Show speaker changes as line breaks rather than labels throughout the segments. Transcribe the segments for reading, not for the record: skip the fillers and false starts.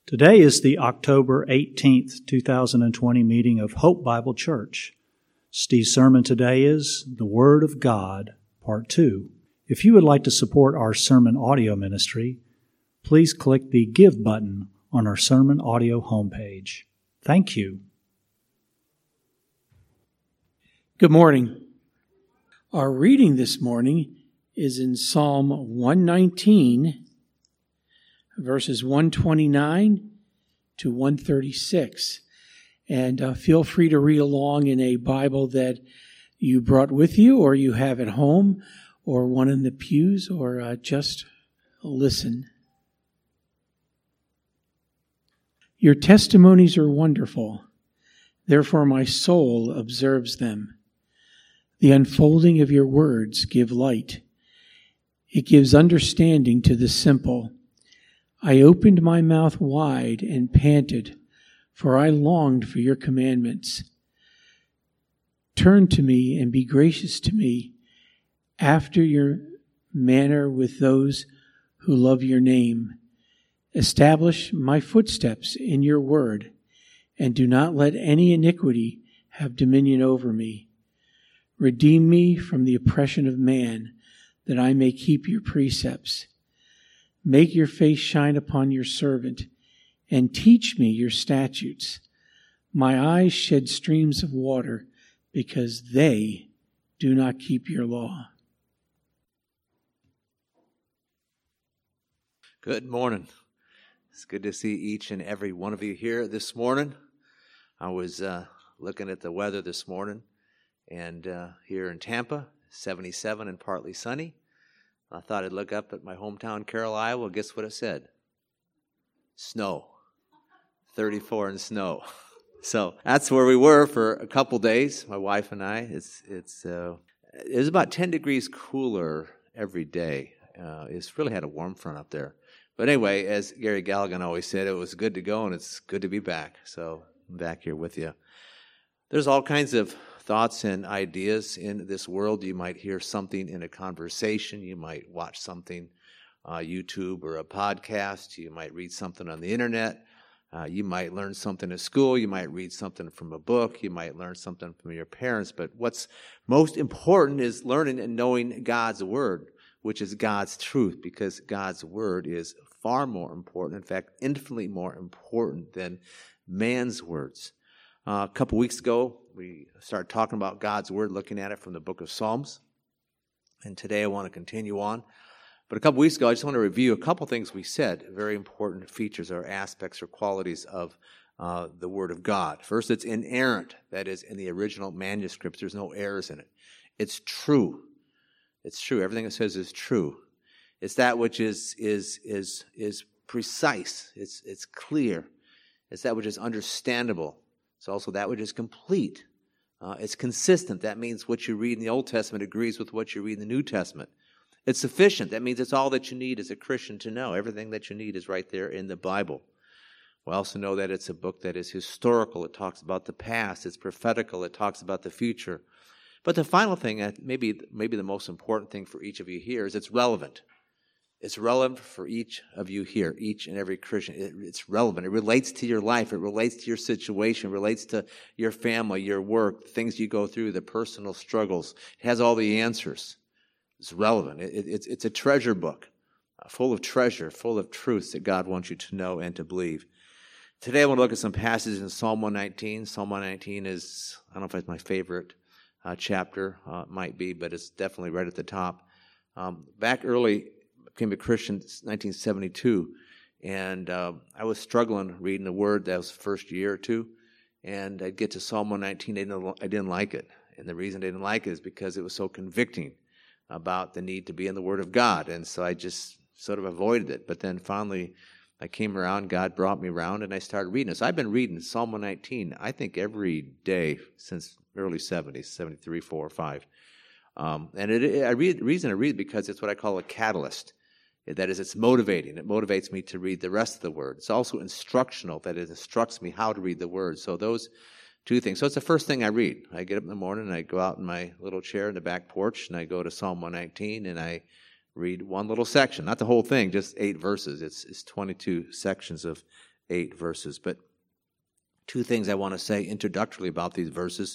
Today is the October 18th, 2020 meeting of Hope Bible Church. Steve's sermon today is The Word of God, Part 2. If you would like to support our sermon audio ministry, please click the Give button on our sermon audio homepage. Thank you.
Good morning. Our reading this morning is in Psalm 119, verses 129 to 136. And feel free to read along in a Bible that you brought with you or you have at home or one in the pews or just listen. Your testimonies are wonderful. Therefore my soul observes them. The unfolding of your words give light. It gives understanding to the simple. I opened my mouth wide and panted, for I longed for your commandments. Turn to me and be gracious to me, after your manner with those who love your name. Establish my footsteps in your word, and do not let any iniquity have dominion over me. Redeem me from the oppression of man, that I may keep your precepts. Make your face shine upon your servant, and teach me your statutes. My eyes shed streams of water, because they do not keep your law.
Good morning. It's good to see each and every one of you here this morning. I was looking at the weather this morning, and here in Tampa, 77 and partly sunny. I thought I'd look up at my hometown, Carroll, Iowa. Guess what it said? Snow. 34 and snow. So that's where we were for a couple days, my wife and I. It was about 10 degrees cooler every day. It's really had a warm front up there. But anyway, as Gary Galligan always said, it was good to go and it's good to be back. So I'm back here with you. There's all kinds of thoughts and ideas in this world. You might hear something in a conversation. You might watch something YouTube or a podcast. You might read something on the internet. You might learn something at school. You might read something from a book. You might learn something from your parents. But what's most important is learning and knowing God's Word, which is God's truth, because God's Word is far more important, in fact, infinitely more important than man's words. A couple weeks ago, we started talking about God's Word, looking at it from the book of Psalms. And today I want to continue on. But a couple weeks ago, I just want to review a couple things we said, very important features or aspects or qualities of the Word of God. First, it's inerrant. That is, in the original manuscripts, there's no errors in it. It's true. It's true. Everything it says is true. It's that which is precise. It's clear. It's that which is understandable. It's also that which is complete. It's consistent. That means what you read in the Old Testament agrees with what you read in the New Testament. It's sufficient. That means it's all that you need as a Christian to know. Everything that you need is right there in the Bible. We also know that it's a book that is historical. It talks about the past. It's prophetical. It talks about the future. But the final thing, maybe the most important thing for each of you here, is it's relevant. It's relevant for each of you here, each and every Christian. It's relevant. It relates to your life. It relates to your situation. It relates to your family, your work, the things you go through, the personal struggles. It has all the answers. It's relevant. It's a treasure book, full of treasure, full of truths that God wants you to know and to believe. Today I want to look at some passages in Psalm 119. Psalm 119 is, I don't know if it's my favorite chapter. It might be, but it's definitely right at the top. Back early, became a Christian in 1972, and I was struggling reading the Word. That was the first year or two, and I'd get to Psalm 119, I didn't like it, and the reason I didn't like it is because it was so convicting about the need to be in the Word of God, and so I just sort of avoided it. But then finally, I came around, God brought me around, and I started reading it. So I've been reading Psalm 119, I think every day since early 70s, 73, 4, or 5. And the reason I read it because it's what I call a catalyst. That is, it's motivating. It motivates me to read the rest of the Word. It's also instructional, that it instructs me how to read the Word. So those two things. So it's the first thing I read. I get up in the morning, and I go out in my little chair in the back porch, and I go to Psalm 119, and I read one little section. Not the whole thing, just 8 verses. It's 22 sections of 8 verses. But two things I want to say introductorily about these verses.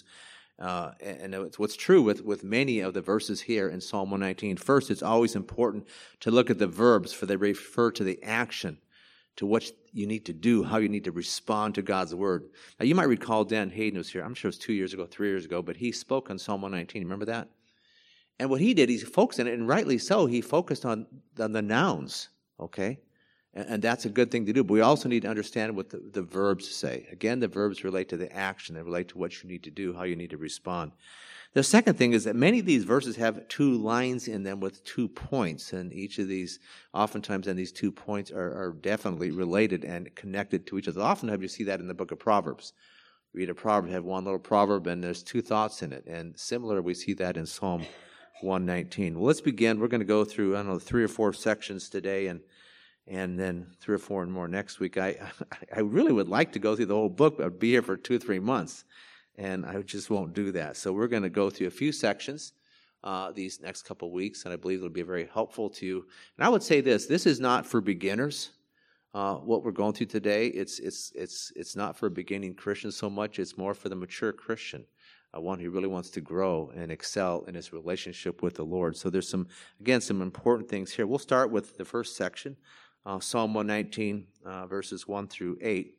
And it's what's true with many of the verses here in Psalm 119. First, it's always important to look at the verbs, for they refer to the action, to what you need to do, how you need to respond to God's word. Now, you might recall Dan Hayden was here. I'm sure it was 2 years ago, 3 years ago, but he spoke on Psalm 119. Remember that? And what he did, he focused on it, and rightly so, he focused on the nouns, okay? And that's a good thing to do. But we also need to understand what the verbs say. Again, the verbs relate to the action. They relate to what you need to do, how you need to respond. The second thing is that many of these verses have 2 lines in them with 2 points. And each of these, oftentimes, and these 2 points are definitely related and connected to each other. Oftentimes you see that in the book of Proverbs. Read a proverb, have one little proverb, and there's 2 thoughts in it. And similar, we see that in Psalm 119. Well, let's begin. We're going to go through, 3 or 4 sections today, and then 3 or 4 more next week. I really would like to go through the whole book, but I'd be here for 2 or 3 months, and I just won't do that. So we're going to go through a few sections these next couple weeks, and I believe it'll be very helpful to you. And I would say this is not for beginners. What we're going through today, it's not for beginning Christians so much. It's more for the mature Christian, one who really wants to grow and excel in his relationship with the Lord. So there's some important things here. We'll start with the first section. Psalm 119, verses 1 through 8.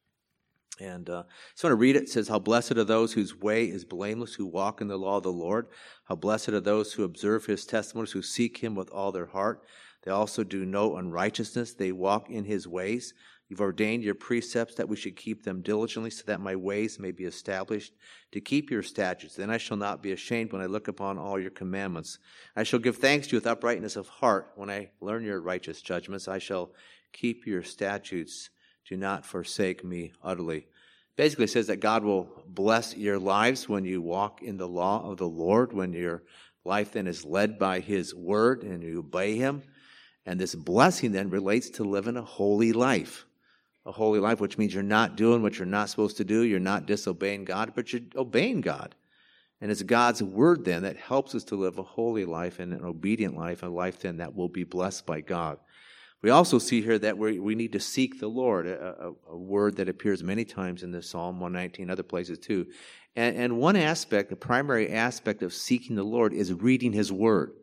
And I just want to read it. It says, "How blessed are those whose way is blameless, who walk in the law of the Lord. How blessed are those who observe his testimonies, who seek him with all their heart. They also do no unrighteousness. They walk in his ways. You've ordained your precepts that we should keep them diligently, so that my ways may be established. To keep your statutes, then I shall not be ashamed when I look upon all your commandments. I shall give thanks to you with uprightness of heart. When I learn your righteous judgments, I shall keep your statutes. Do not forsake me utterly." Basically, it says that God will bless your lives when you walk in the law of the Lord, when your life then is led by his word and you obey him. And this blessing then relates to living a holy life. A holy life, which means you're not doing what you're not supposed to do. You're not disobeying God, but you're obeying God. And it's God's word then that helps us to live a holy life and an obedient life, a life then that will be blessed by God. We also see here that we need to seek the Lord, a word that appears many times in the Psalm 119, other places too. And one aspect, the primary aspect of seeking the Lord is reading his word.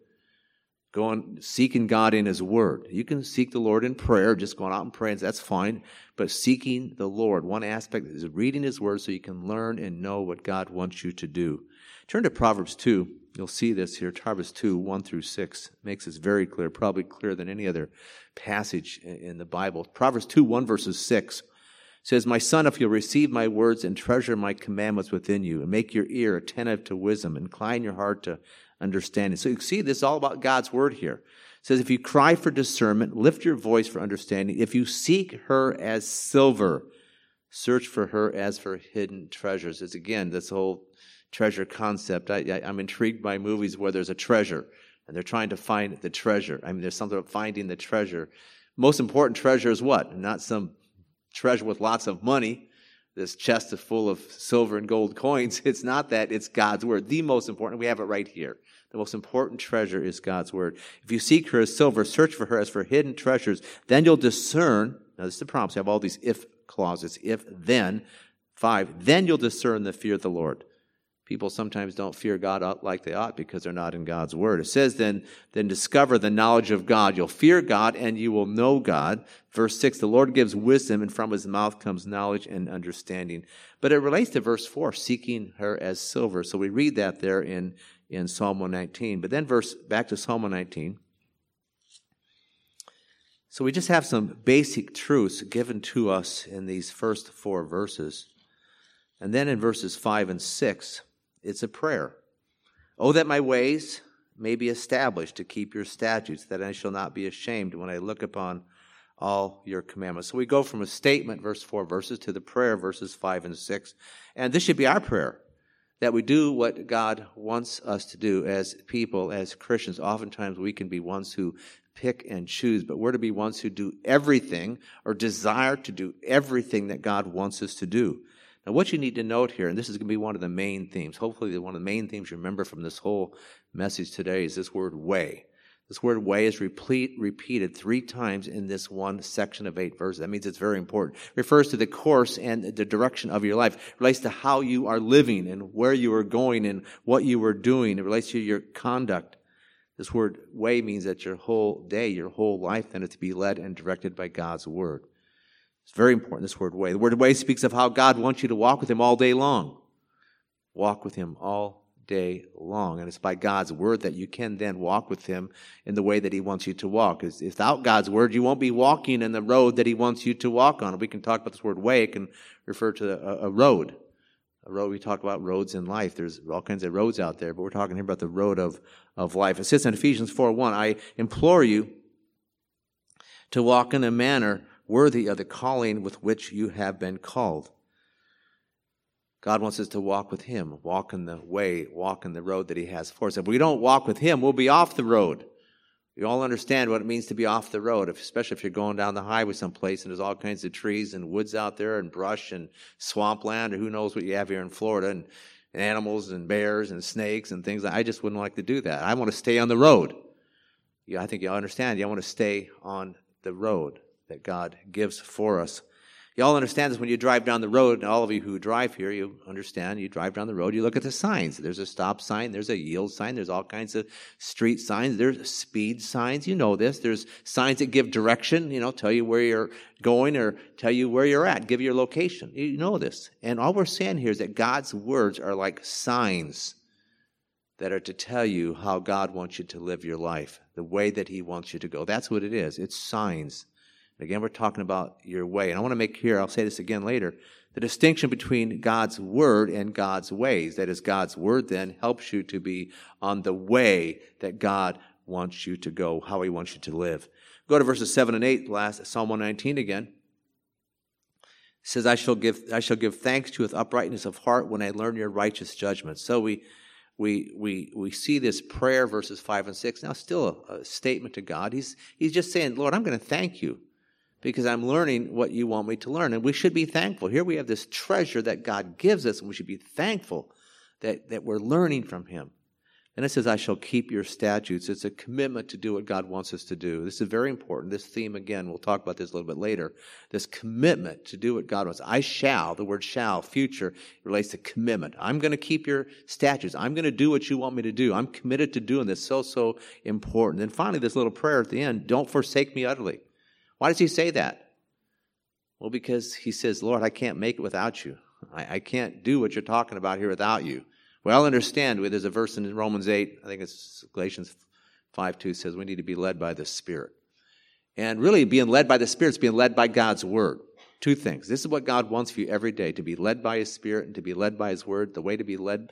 Seeking God in his word. You can seek the Lord in prayer, just going out and praying, that's fine. But seeking the Lord, one aspect is reading his word so you can learn and know what God wants you to do. Turn to Proverbs 2. You'll see this here. Proverbs 2, 1 through 6 makes this very clear, probably clearer than any other passage in the Bible. Proverbs 2, 1 verses 6 says, "My son, if you'll receive my words and treasure my commandments within you, and make your ear attentive to wisdom, incline your heart to understanding." So you see, this is all about God's word here. It says, "If you cry for discernment, lift your voice for understanding. If you seek her as silver, search for her as for hidden treasures." It's again, this whole treasure concept. I'm intrigued by movies where there's a treasure and they're trying to find the treasure. I mean, there's something about finding the treasure. Most important treasure is what? Not some treasure with lots of money. This chest is full of silver and gold coins. It's not that. It's God's word. The most important. We have it right here. The most important treasure is God's word. If you seek her as silver, search for her as for hidden treasures, then you'll discern. Now, this is the promise. You have all these if clauses. If, then. 5, then you'll discern the fear of the Lord. People sometimes don't fear God like they ought because they're not in God's word. It says then discover the knowledge of God. You'll fear God and you will know God. Verse 6, "The Lord gives wisdom, and from his mouth comes knowledge and understanding." But it relates to verse 4, seeking her as silver. So we read that there in Psalm 119. But then back to Psalm 119. So we just have some basic truths given to us in these first 4 verses. And then in verses 5 and 6, it's a prayer. "Oh, that my ways may be established to keep your statutes, that I shall not be ashamed when I look upon all your commandments." So we go from a statement, verse 4 verses, to the prayer, verses 5 and 6. And this should be our prayer, that we do what God wants us to do as people, as Christians. Oftentimes we can be ones who pick and choose, but we're to be ones who do everything or desire to do everything that God wants us to do. Now, what you need to note here, and this is going to be one of the main themes, hopefully one of the main themes you remember from this whole message today, is this word way. This word way is repeated 3 times in this one section of 8 verses. That means it's very important. It refers to the course and the direction of your life. It relates to how you are living and where you are going and what you are doing. It relates to your conduct. This word way means that your whole day, your whole life, then is to be led and directed by God's word. It's very important, this word way. The word way speaks of how God wants you to walk with him all day long. Walk with him all day long. And it's by God's word that you can then walk with him in the way that he wants you to walk. Without God's word, you won't be walking in the road that he wants you to walk on. We can talk about this word way. It can refer to a road. A road, we talk about roads in life. There's all kinds of roads out there, but we're talking here about the road of life. It says in Ephesians 4:1, I implore you to walk in a manner worthy of the calling with which you have been called. God wants us to walk with him, walk in the way, walk in the road that he has for us. If we don't walk with him, we'll be off the road. We all understand what it means to be off the road, especially if you're going down the highway someplace and there's all kinds of trees and woods out there and brush and swampland, or who knows what you have here in Florida, and animals and bears and snakes and things. I just wouldn't like to do that. I want to stay on the road. Yeah, I think you all understand. You want to stay on the road that God gives for us. You all understand this when you drive down the road, and all of you who drive here, you understand, you drive down the road, you look at the signs. There's a stop sign, there's a yield sign, there's all kinds of street signs, there's speed signs, you know this. There's signs that give direction, tell you where you're going or tell you where you're at, give you your location. You know this. And all we're saying here is that God's words are like signs that are to tell you how God wants you to live your life, the way that he wants you to go. That's what it is. It's signs. Again, we're talking about your way. And I want to make clear, I'll say this again later, the distinction between God's word and God's ways. That is, God's word then helps you to be on the way that God wants you to go, how he wants you to live. Go to verses 7 and 8, Psalm 119 again. It says, I shall give thanks to you with uprightness of heart when I learn your righteous judgments. So we see this prayer, verses 5 and 6, now still a statement to God. He's just saying, Lord, I'm going to thank you, because I'm learning what you want me to learn. And we should be thankful. Here we have this treasure that God gives us, and we should be thankful that we're learning from him. And it says, I shall keep your statutes. It's a commitment to do what God wants us to do. This is very important. This theme, again, we'll talk about this a little bit later. This commitment to do what God wants. I shall, the word shall, future, relates to commitment. I'm going to keep your statutes. I'm going to do what you want me to do. I'm committed to doing this. So important. And finally, this little prayer at the end, don't forsake me utterly. Why does he say that? Well, because he says, Lord, I can't make it without you. I can't do what you're talking about here without you. Well, understand, there's a verse in Romans 8, I think it's Galatians 5:2, says we need to be led by the Spirit. And really, being led by the Spirit is being led by God's Word. 2 things. This is what God wants for you every day, to be led by his Spirit and to be led by his Word. The way to be led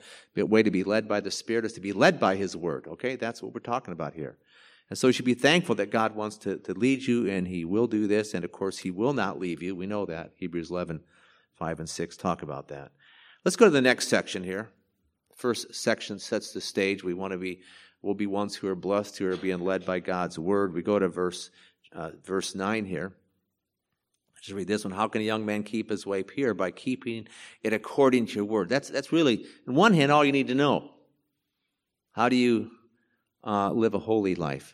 by the Spirit is to be led by his Word. Okay, that's what we're talking about here. And so you should be thankful that God wants to lead you, and he will do this. And, of course, he will not leave you. We know that. Hebrews 11, 5 and 6 talk about that. Let's go to the next section here. First section sets the stage. We'll be ones who are blessed, who are being led by God's word. We go to verse 9 here. Just read this one. How can a young man keep his way pure? By keeping it according to your word. That's really, on one hand, all you need to know. How do you live a holy life?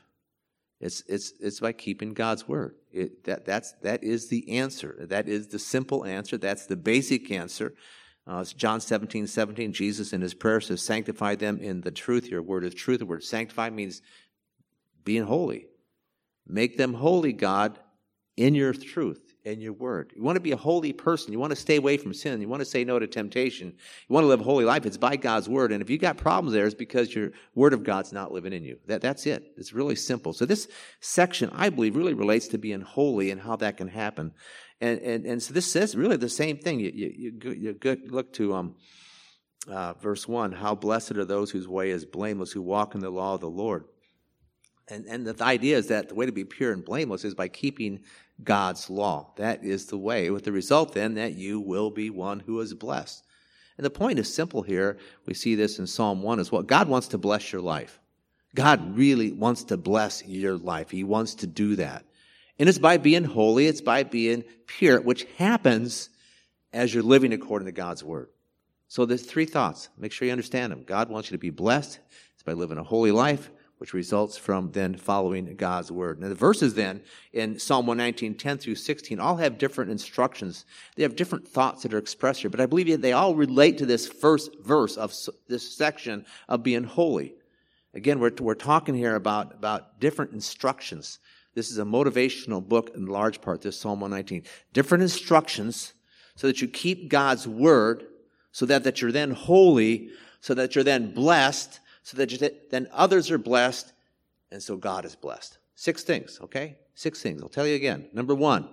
It's by keeping God's word. That is the answer. That is the simple answer. That's the basic answer. It's John 17:17. Jesus in his prayer says, sanctify them in the truth. Your word is truth. The word sanctify means being holy. Make them holy, God, in your truth, in your word. You want to be a holy person. You want to stay away from sin. You want to say no to temptation. You want to live a holy life. It's by God's word. And if you got problems there, it's because your word of God's not living in you. That's it. It's really simple. So this section, I believe, really relates to being holy and how that can happen. And so this says really the same thing. You look to verse 1. How blessed are those whose way is blameless, who walk in the law of the Lord. And the idea is that the way to be pure and blameless is by keeping God's law. That is the way, with the result then that you will be one who is blessed. And the point is simple here. We see this in Psalm 1 as well. God wants to bless your life. God really wants to bless your life. He wants to do that. And it's by being holy, it's by being pure, which happens as you're living according to God's word. So there's 3 thoughts. Make sure you understand them. God wants you to be blessed. It's by living a holy life, which results from then following God's word. Now the verses then in Psalm 119, 10 through 16, all have different instructions. They have different thoughts that are expressed here, but I believe they all relate to this first verse of this section of being holy. Again, we're talking here about different instructions. This is a motivational book in large part, this Psalm 119. Different instructions so that you keep God's word, so that you're then holy, so that you're then blessed, so that then others are blessed, and so God is blessed. 6 things, okay? 6 things. I'll tell you again. Number one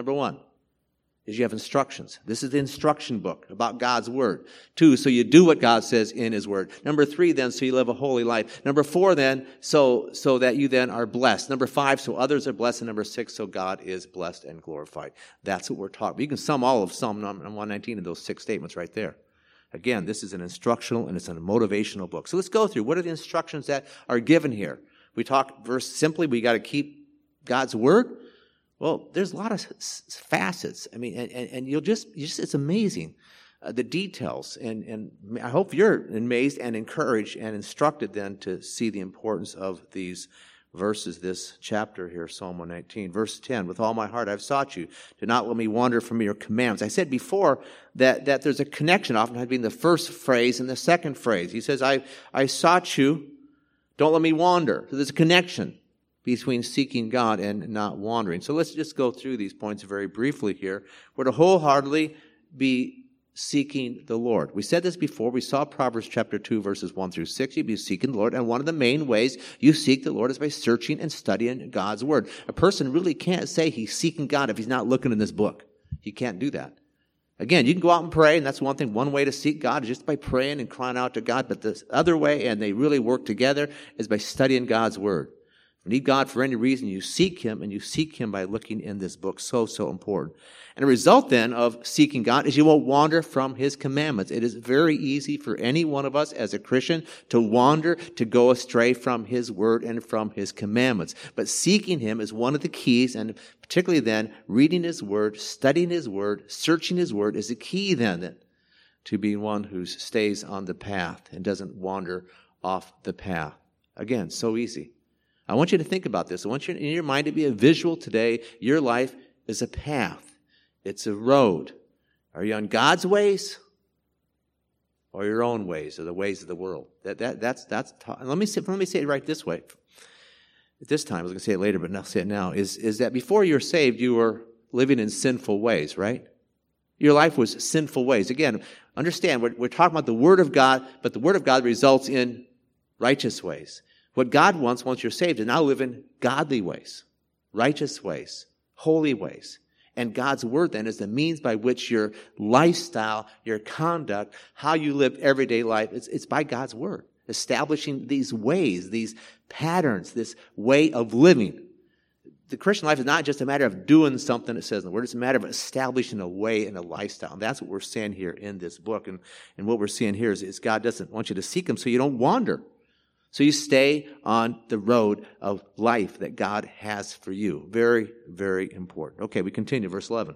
is you have instructions. This is the instruction book about God's word. 2, so you do what God says in his word. Number 3, then, so you live a holy life. Number 4, then, so that you then are blessed. Number 5, so others are blessed. And number 6, so God is blessed and glorified. That's what we're talking about. You can sum all of Psalm 119 in those 6 statements right there. Again, this is an instructional and it's a motivational book. So let's go through. What are the instructions that are given here? We talk verse simply, we got to keep God's word. Well, there's a lot of facets. I mean, and you'll just it's amazing, the details. And I hope you're amazed and encouraged and instructed then to see the importance of these verses, this chapter here, Psalm 119. Verse 10, with all my heart I've sought you. Do not let me wander from your commands. I said before that there's a connection often between the first phrase and the second phrase. He says, I sought you, don't let me wander. So there's a connection between seeking God and not wandering. So let's just go through these points very briefly here. We're to wholeheartedly be seeking the Lord. We said this before. We saw Proverbs chapter 2, verses 1 through 6. You'd be seeking the Lord. And one of the main ways you seek the Lord is by searching and studying God's word. A person really can't say he's seeking God if he's not looking in this book. He can't do that. Again, you can go out and pray, and that's one thing. One way to seek God is just by praying and crying out to God. But the other way, and they really work together, is by studying God's word. If you need God for any reason, you seek him, and you seek him by looking in this book. So important. And the result then of seeking God is you won't wander from his commandments. It is very easy for any one of us as a Christian to wander, to go astray from his word and from his commandments. But seeking him is one of the keys, and particularly then reading his word, studying his word, searching his word is the key then to being one who stays on the path and doesn't wander off the path. Again, so easy. I want you to think about this. I want you in your mind to be a visual today. Your life is a path. It's a road. Are you on God's ways or your own ways or the ways of the world? That's let me say it right this way. At this time, I was going to say it later, but I'll say it now, is that before you're saved, you were living in sinful ways, right? Your life was sinful ways. Again, understand, we're talking about the Word of God, but the Word of God results in righteous ways. What God wants once you're saved is now live in godly ways, righteous ways, holy ways. And God's word then is the means by which your lifestyle, your conduct, how you live everyday life, it's by God's word. Establishing these ways, these patterns, this way of living. The Christian life is not just a matter of doing something it says in the word. It's a matter of establishing a way and a lifestyle. And that's what we're seeing here in this book. And what we're seeing here is God doesn't want you to seek him so you don't wander. So you stay on the road of life that God has for you. Very, very important. Okay, we continue. Verse 11.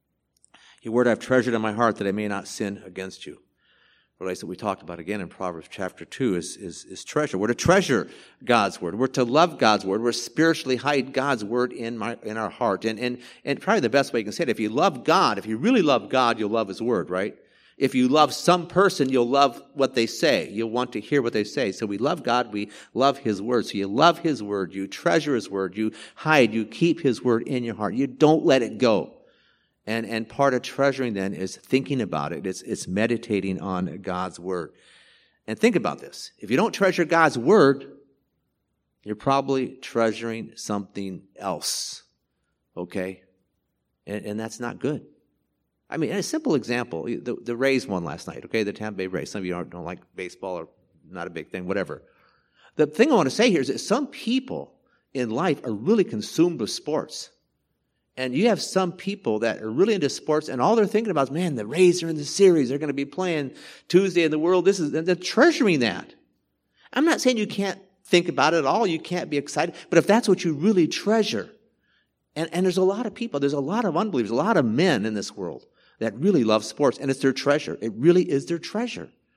Your word I've treasured in my heart that I may not sin against you. What we talked about again in Proverbs chapter 2 is treasure. We're to treasure God's word. We're to love God's word. We're to spiritually hide God's word in our heart. And probably the best way you can say it, if you love God, if you really love God, you'll love his word, right? If you love some person, you'll love what they say. You'll want to hear what they say. So we love God. We love his word. So you love his word. You treasure his word. You hide. You keep his word in your heart. You don't let it go. And part of treasuring then is thinking about it. It's meditating on God's word. And think about this. If you don't treasure God's word, you're probably treasuring something else. Okay? And that's not good. I mean, a simple example, the Rays won last night, okay, the Tampa Bay Rays. Some of you don't like baseball or not a big thing, whatever. The thing I want to say here is that some people in life are really consumed with sports. And you have some people that are really into sports, and all they're thinking about is, man, the Rays are in the series. They're going to be playing Tuesday in the World. And they're treasuring that. I'm not saying you can't think about it at all. You can't be excited. But if that's what you really treasure, and there's a lot of people, there's a lot of unbelievers, a lot of men in this world that really love sports, and it's their treasure. It really is their treasure.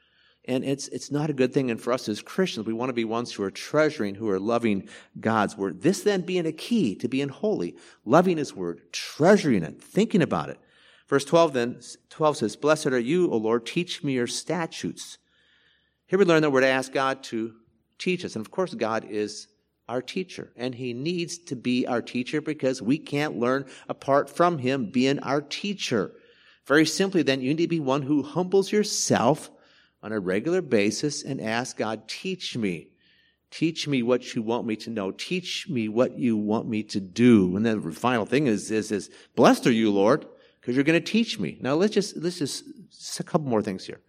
And it's not a good thing. And for us as Christians, we want to be ones who are treasuring, who are loving God's word. This then being a key to being holy, loving his word, treasuring it, thinking about it. Verse 12 says, "Blessed are you, O Lord, teach me your statutes." Here we learn that we're to ask God to teach us. And of course, God is our teacher. And he needs to be our teacher because we can't learn apart from him being our teacher. Very simply, then, you need to be one who humbles yourself on a regular basis and ask God, teach me. Teach me what you want me to know. Teach me what you want me to do. And then the final thing is blessed are you, Lord, because you're going to teach me. Now, let's just a couple more things here.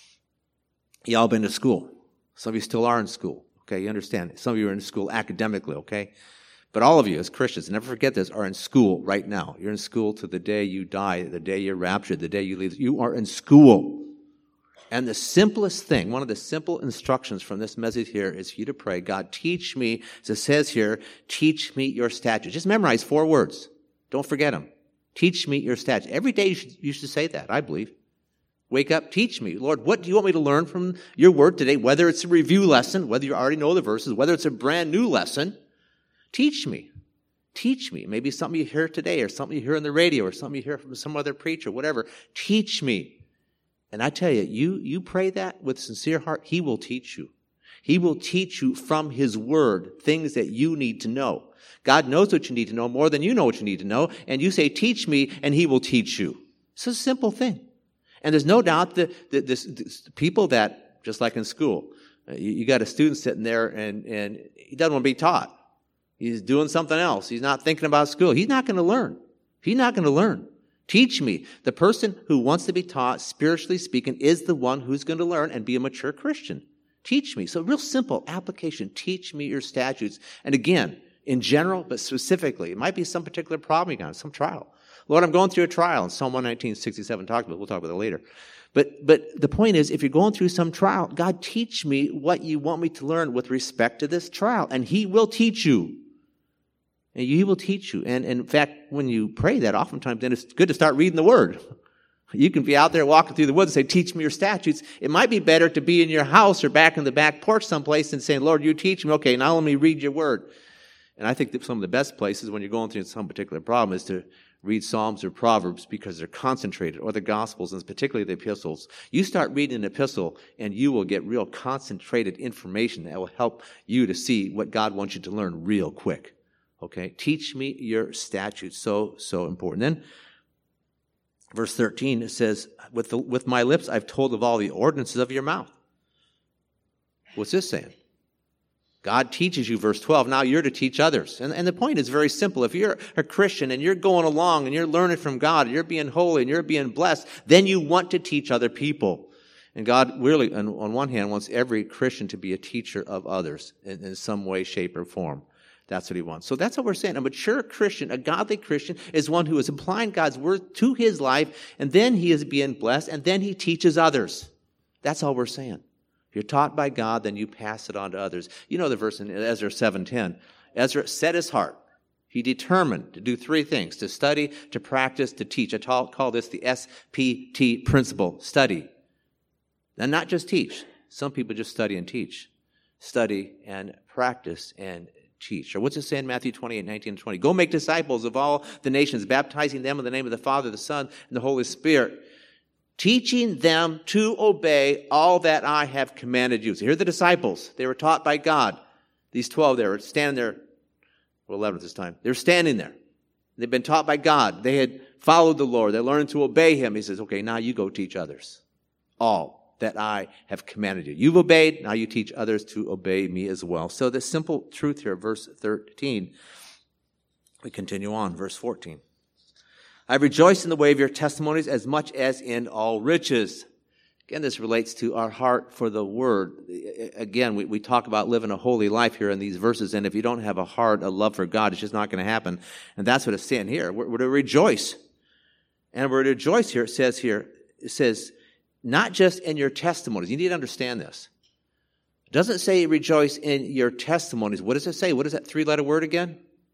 Y'all been to school. Some of you still are in school. Okay, you understand. Some of you are in school academically, okay? But all of you as Christians, never forget this, are in school right now. You're in school to the day you die, the day you're raptured, the day you leave. You are in school. And the simplest thing, one of the simple instructions from this message here is for you to pray, God, teach me, as it says here, teach me your statutes. Just memorize 4 words. Don't forget them. Teach me your statutes. Every day you should say that, I believe. Wake up, teach me. Lord, what do you want me to learn from your word today? Whether it's a review lesson, whether you already know the verses, whether it's a brand new lesson, teach me. Teach me. Maybe something you hear today or something you hear on the radio or something you hear from some other preacher, whatever. Teach me. And I tell you, you pray that with a sincere heart, he will teach you. He will teach you from his word things that you need to know. God knows what you need to know more than you know what you need to know. And you say, teach me, and he will teach you. It's a simple thing. And there's no doubt that this people that, just like in school, you got a student sitting there and he doesn't want to be taught. He's doing something else. He's not thinking about school. He's not going to learn. He's not going to learn. Teach me. The person who wants to be taught, spiritually speaking, is the one who's going to learn and be a mature Christian. Teach me. So real simple application. Teach me your statutes. And again, in general, but specifically, it might be some particular problem you got, some trial. Lord, I'm going through a trial. And Psalm 119:67 talks about it. We'll talk about it later. But the point is, if you're going through some trial, God, teach me what you want me to learn with respect to this trial. And he will teach you. And he will teach you. And in fact, when you pray that, oftentimes, then it's good to start reading the word. You can be out there walking through the woods and say, teach me your statutes. It might be better to be in your house or back in the back porch someplace and saying, Lord, you teach me. Okay, now let me read your word. And I think that some of the best places when you're going through some particular problem is to read Psalms or Proverbs because they're concentrated, or the Gospels, and particularly the epistles. You start reading an epistle and you will get real concentrated information that will help you to see what God wants you to learn real quick. Okay? Teach me your statutes. So important. Then, verse 13, it says, with my lips I've told of all the ordinances of your mouth. What's this saying? God teaches you, verse 12. Now you're to teach others. And the point is very simple. If you're a Christian and you're going along and you're learning from God, and you're being holy and you're being blessed, then you want to teach other people. And God really, on one hand, wants every Christian to be a teacher of others in some way, shape, or form. That's what he wants. So that's what we're saying. A mature Christian, a godly Christian, is one who is applying God's word to his life, and then he is being blessed, and then he teaches others. That's all we're saying. If you're taught by God, then you pass it on to others. You know the verse in Ezra 7:10. Ezra set his heart. He determined to do 3 things: to study, to practice, to teach. I call this the SPT principle: study. And not just teach. Some people just study and teach. Study and practice and teach. Or what's it say in Matthew 28:19-20? Go make disciples of all the nations, baptizing them in the name of the Father, the Son, and the Holy Spirit, teaching them to obey all that I have commanded you. So here are the disciples. They were taught by God. These 12, they were standing there, or 11 at this time. They were standing there. They've been taught by God. They had followed the Lord. They learned to obey him. He says, okay, now you go teach others all that I have commanded you. You've obeyed, now you teach others to obey me as well. So the simple truth here, verse 13, we continue on, verse 14. I rejoice in the way of your testimonies as much as in all riches. Again, this relates to our heart for the word. Again, we talk about living a holy life here in these verses, and if you don't have a heart, a love for God, it's just not going to happen. And that's what it's saying here. We're to rejoice. And we're to rejoice here, it says, not just in your testimonies. You need to understand this. It doesn't say rejoice in your testimonies. What does it say? What is that 3-letter word again?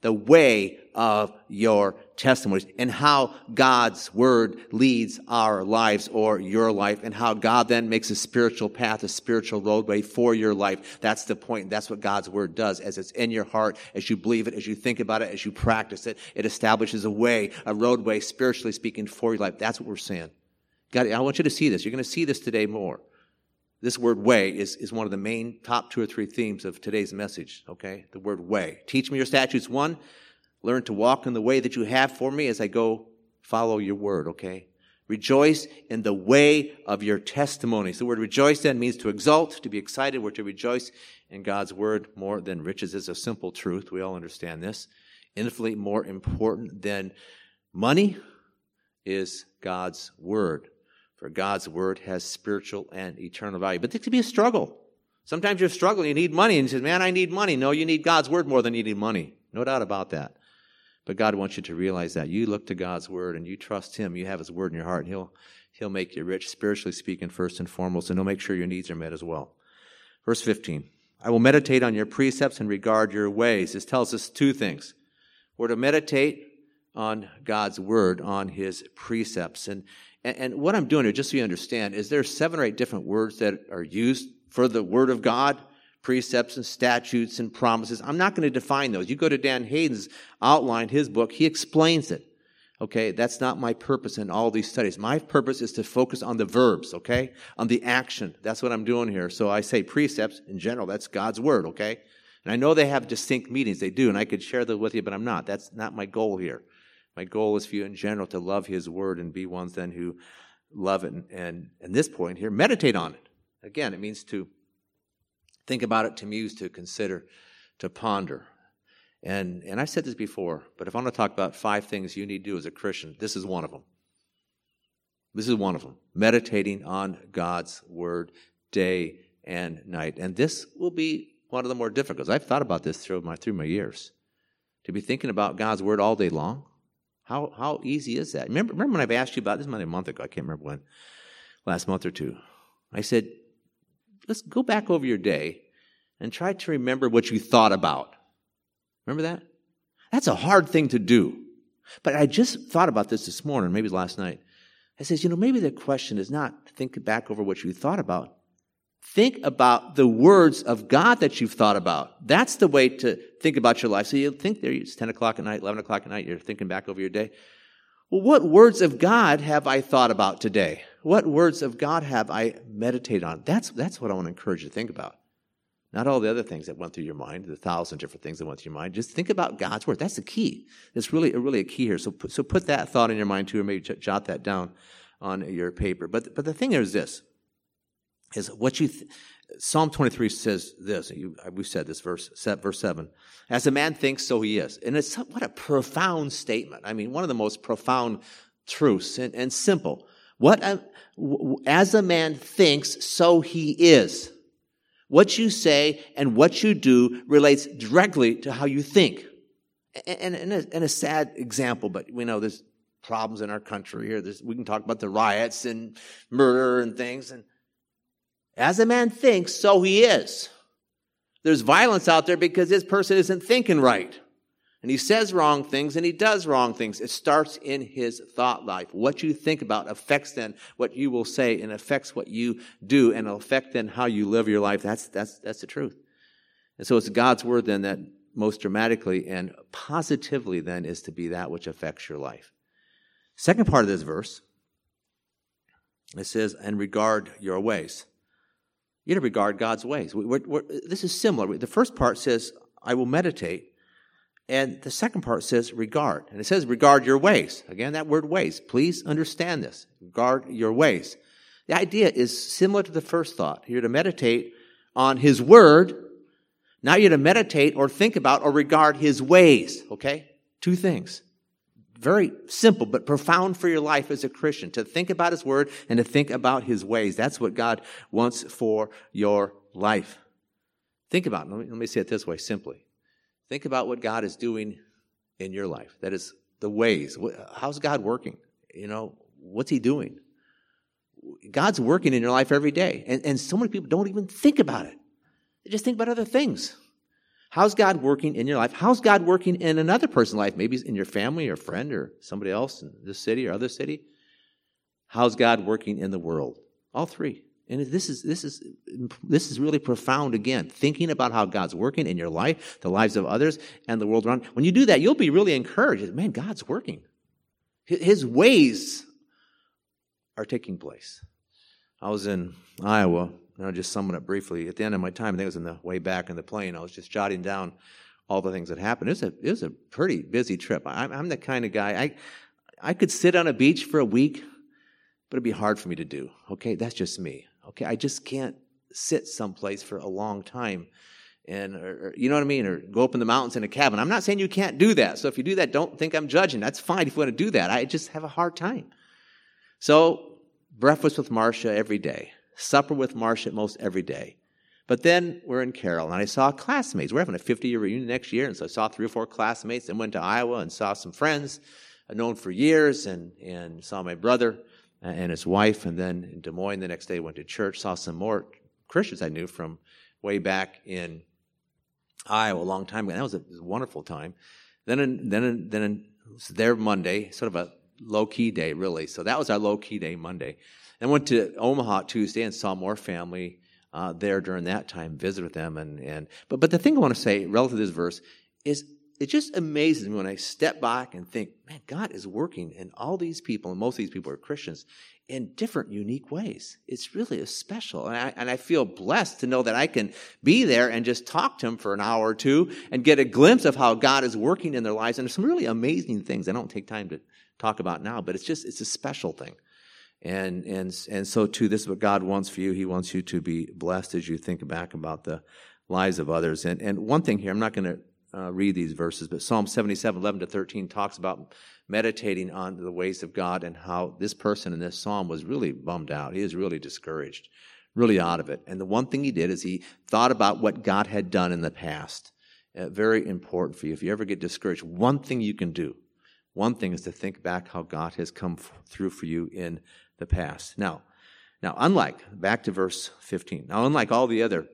the way of your testimonies, and how God's word leads our lives or your life, and how God then makes a spiritual path, a spiritual roadway for your life. That's the point. That's what God's word does. As it's in your heart, as you believe it, as you think about it, as you practice it, it establishes a way, a roadway, spiritually speaking, for your life. That's what we're saying. God, I want you to see this. You're going to see this today more. This word way is one of the main top 2 or 3 themes of today's message, okay? The word way. Teach me your statutes. 1, learn to walk in the way that you have for me as I go follow your word, okay? Rejoice in the way of your testimonies. The word rejoice then means to exult, to be excited. We're to rejoice in God's word more than riches is a simple truth. We all understand this. Infinitely more important than money is God's word. For God's word has spiritual and eternal value. But there could be a struggle. Sometimes you're struggling, you need money, and you say, man, I need money. No, you need God's word more than you need money. No doubt about that. But God wants you to realize that. You look to God's word and you trust him. You have his word in your heart, and he'll make you rich, spiritually speaking, first and foremost, and he'll make sure your needs are met as well. Verse 15, I will meditate on your precepts and regard your ways. This tells us 2 things. We're to meditate on God's word, on his precepts. And what I'm doing here, just so you understand, is there 7 or 8 different words that are used for the word of God, precepts and statutes and promises. I'm not going to define those. You go to Dan Hayden's outline, his book, he explains it. Okay, that's not my purpose in all these studies. My purpose is to focus on the verbs, okay, on the action. That's what I'm doing here. So I say precepts in general, that's God's word, okay? And I know they have distinct meanings. They do, and I could share that with you, but I'm not. That's not my goal here. My goal is for you in general to love his word and be ones then who love it. And this point here, meditate on it. Again, it means to think about it, to muse, to consider, to ponder. And I've said this before, but if I want to talk about 5 things you need to do as a Christian, this is one of them. This is one of them. Meditating on God's word day and night. And this will be one of the more difficult. I've thought about this through my years. To be thinking about God's word all day long. How easy is that? Remember when I've asked you about this? A month ago, I can't remember when, last month or 2. I said, let's go back over your day and try to remember what you thought about. Remember that? That's a hard thing to do. But I just thought about this morning, maybe last night. I says, maybe the question is not to think back over what you thought about. Think about the words of God that you've thought about. That's the way to think about your life. So you think there, it's 10 o'clock at night, 11 o'clock at night, you're thinking back over your day. Well, what words of God have I thought about today? What words of God have I meditated on? That's what I want to encourage you to think about. Not all the other things that went through your mind, the 1,000 different things that went through your mind. Just think about God's word. That's the key. It's really a key here. So put that thought in your mind too, or maybe jot that down on your paper. But the thing is this. Is what Psalm 23 says this. We've said this verse 7. As a man thinks, so he is. And what a profound statement. I mean, one of the most profound truths and simple. As a man thinks, so he is. What you say and what you do relates directly to how you think. And a sad example, but we know there's problems in our country here. We can talk about the riots and murder and things. And as a man thinks, so he is. There's violence out there because this person isn't thinking right. And he says wrong things and he does wrong things. It starts in his thought life. What you think about affects then what you will say and affects what you do and it'll affect then how you live your life. That's the truth. And so it's God's word then that most dramatically and positively then is to be that which affects your life. Second part of this verse, it says, and regard your ways. You're to regard God's ways. This is similar. The first part says, I will meditate. And the second part says, regard. And it says, regard your ways. Again, that word ways. Please understand this. Regard your ways. The idea is similar to the first thought. You're to meditate on his word. Now you're to meditate or think about or regard his ways. Okay? 2 things. Very simple, but profound for your life as a Christian. To think about his word and to think about his ways. That's what God wants for your life. Think about it. Let me say it this way, simply. Think about what God is doing in your life. That is the ways. How's God working? What's he doing? God's working in your life every day. And so many people don't even think about it. They just think about other things. How's God working in your life? How's God working in another person's life? Maybe in your family or friend or somebody else in this city or other city. How's God working in the world? All three. And this is really profound again. Thinking about how God's working in your life, the lives of others, and the world around. When you do that, you'll be really encouraged. Man, God's working. His ways are taking place. I was in Iowa, and I'll just sum it up briefly. At the end of my time, I think it was in the way back in the plane, I was just jotting down all the things that happened. It was a pretty busy trip. I'm the kind of guy, I could sit on a beach for a week, but it'd be hard for me to do. Okay, that's just me. Okay, I just can't sit someplace for a long time, and or you know what I mean, or go up in the mountains in a cabin. I'm not saying you can't do that. So if you do that, don't think I'm judging. That's fine if you want to do that. I just have a hard time. So breakfast with Marcia every day, supper with Marcia most every day. But then we're in Carroll, and I saw classmates. We're having a 50-year reunion next year, and so I saw 3 or 4 classmates, and went to Iowa and saw some friends I'd known for years, and saw my brother and his wife, and then in Des Moines the next day went to church, saw some more Christians I knew from way back in Iowa a long time ago. That was a wonderful time. Then was there Monday, sort of a low-key day, really. So that was our low-key day Monday. Then went to Omaha Tuesday and saw more family there during that time, visited with them. But the thing I want to say relative to this verse is it just amazes me when I step back and think, man, God is working in all these people, and most of these people are Christians, in different, unique ways. It's really special. And I feel blessed to know that I can be there and just talk to them for an hour or two and get a glimpse of how God is working in their lives. And there's some really amazing things I don't take time to talk about now, but it's a special thing. And so too, this is what God wants for you. He wants you to be blessed as you think back about the lives of others. And one thing here, I'm not going to read these verses, but Psalm 77, 11 to 13 talks about meditating on the ways of God and how this person in this psalm was really bummed out. He was really discouraged, really out of it. And the one thing he did is he thought about what God had done in the past. Very important for you. If you ever get discouraged, one thing you can do, one thing is to think back how God has come through for you in the past. Now, back to verse 15. Now, unlike all the other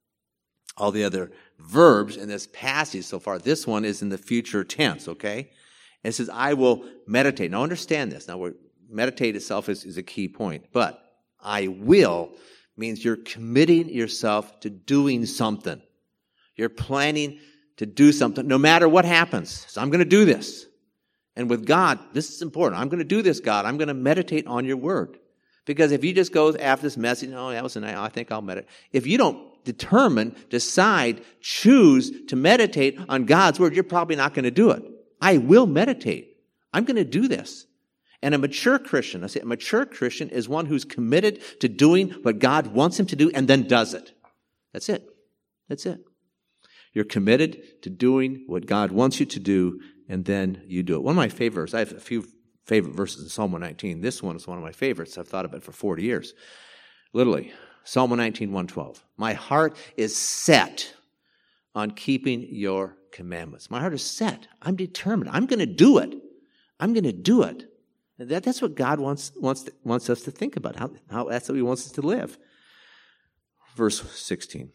verbs in this passage so far, this one is in the future tense, okay? And it says, I will meditate. Now, understand this. Now, meditate itself is a key point. But I will means you're committing yourself to doing something. You're planning to do something no matter what happens. So I'm going to do this. And with God, this is important. I'm going to do this, God. I'm going to meditate on your word. Because if you just go after this message, that was I think I'll meditate. If you don't decide, choose to meditate on God's word, you're probably not going to do it. I will meditate. I'm going to do this. And a mature Christian is one who's committed to doing what God wants him to do and then does it. That's it. You're committed to doing what God wants you to do and then you do it. One of my favorites, I have a few favorite verses in Psalm 119. This one is one of my favorites. I've thought of it for 40 years. Literally, Psalm 119, 112. My heart is set on keeping your commandments. My heart is set. I'm determined. I'm going to do it. I'm going to do it. And that's what God wants us to think about. How that's what he wants us to live. Verse 16.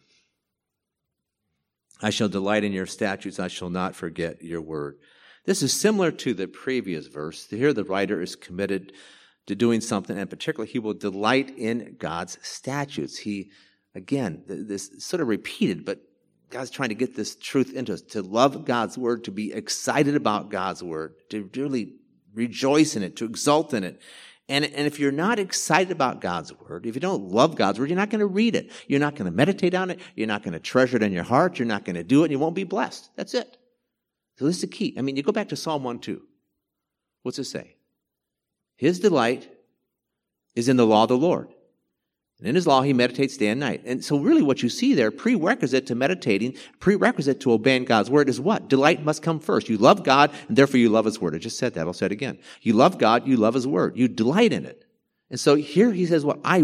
I shall delight in your statutes. I shall not forget your word. This is similar to the previous verse. Here the writer is committed to doing something, and particularly he will delight in God's statutes. This sort of repeated, but God's trying to get this truth into us, to love God's word, to be excited about God's word, to really rejoice in it, to exult in it. And if you're not excited about God's word, if you don't love God's word, you're not going to read it. You're not going to meditate on it. You're not going to treasure it in your heart. You're not going to do it, and you won't be blessed. That's it. So this is the key. You go back to Psalm 1:2. What's it say? His delight is in the law of the Lord. And in his law, he meditates day and night. And so really what you see there, prerequisite to meditating, prerequisite to obeying God's word is what? Delight must come first. You love God, and therefore you love his word. I just said that. I'll say it again. You love God, you love his word. You delight in it. And so here he says, I